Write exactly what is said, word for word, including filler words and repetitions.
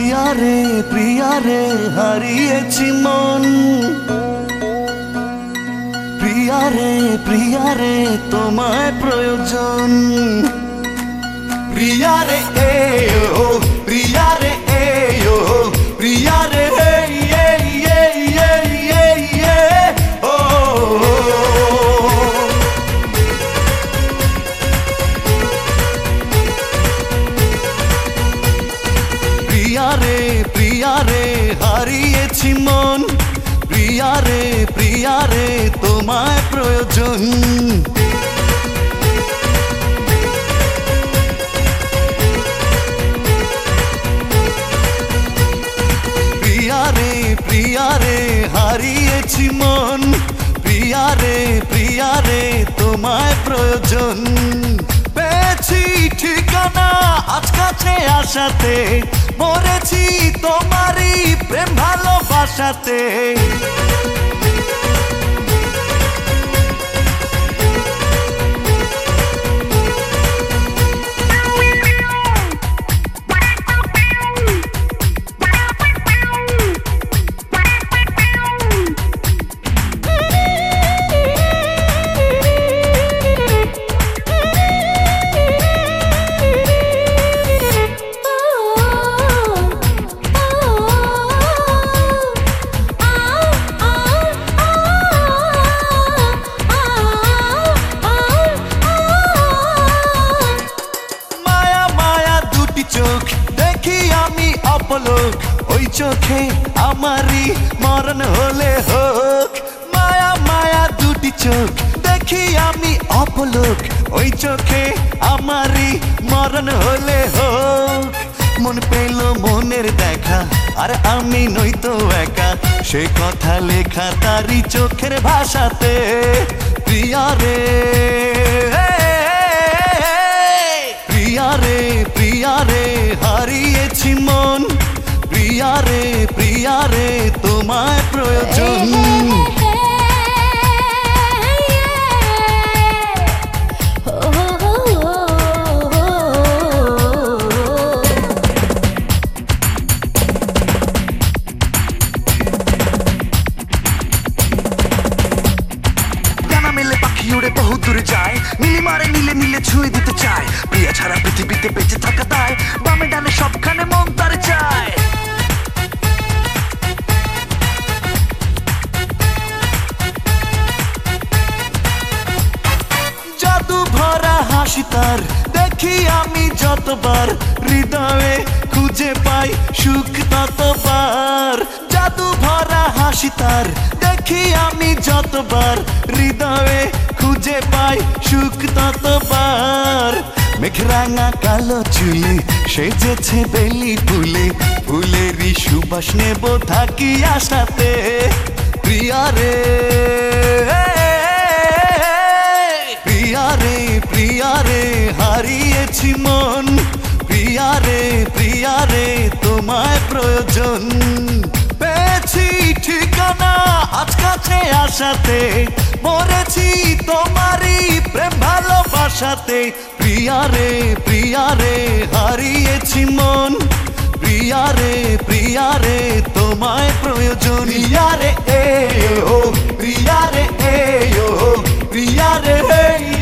প্রিয়া রে প্রিয়া রে হারিয়েছি মন, প্রিয়া রে প্রিয়া রে তোমায় প্রয়োজন। প্রিয়া রে এ ও প্রিয়া রে এ ও প্রিয়া রে প্রিয়া রে প্রিয়া রে হারিয়েছি মন, প্রিয়া রে প্রিয়া রে তোমায় প্রয়োজন। প্রিয়া রে প্রিয়া রে হারিয়েছি মন, প্রিয়া রে প্রিয়া রে তোমায় প্রয়োজন। পেয়েছি ঠিকানা আজ কাছে আসাতে, মরেছি তোমারই প্রেম ভালোবাসাতে। ওই চোখে আমারই মরণ হলে হোক, মায়া মায়া দুটি চোখ দেখি আমি অপলোক। ওই চোখে আমারই মরণ হলে হোক। মন পেল মনের দেখা আর আমি নইতো একা, সে কথা লেখা তারই চোখের ভাষাতে। প্রিয়া রে প্রিয়া রে প্রিয়া রে হারিয়েছি মন, প্রিয়া রে প্রিয়া রে তোমায় প্রয়োজন। ডানা মেলে পাখি উড়ে বহু দূরে যায়, নীলি মারে নীলে নীলে ছুঁয়ে দিতে চায়। প্রিয়া ছাড়া পৃথিবীতে বেঁচে থাকা তাই, বামে ডানে সবখানে মন তার চায়। জাদু ভরা হাসি তার দেখি আমি যতবার, হৃদয়ে খুঁজে পাই সুখ ততবার। জাদু ভরা হাসি তার দেখি আমি যতবার, হৃদয়ে খুঁজে পাই সুখ ততবার। মেঘরাঙা কালো চুলে সেজেছে বেলি ফুলে, ফুলেরই সুবাস নেব থাকি আশাতে। প্রিয়া রে প্রিয়া রে প্রিয়া রে হারিয়েছি মন, প্রিয়া রে প্রিয়া রে তোমায় প্রয়োজন। পেয়েছি ঠিকানা আজ কাছে আসাতে, মরেছি তোমারই প্রেম ভালোবাসাতে। প্রিয়া রে প্রিয়া রে হারিয়েছি মন, প্রিয়া রে প্রিয়া রে তোমায় প্রয়োজন। প্রিয়া রে এ ও প্রিয়া রে এ ও প্রিয়া রে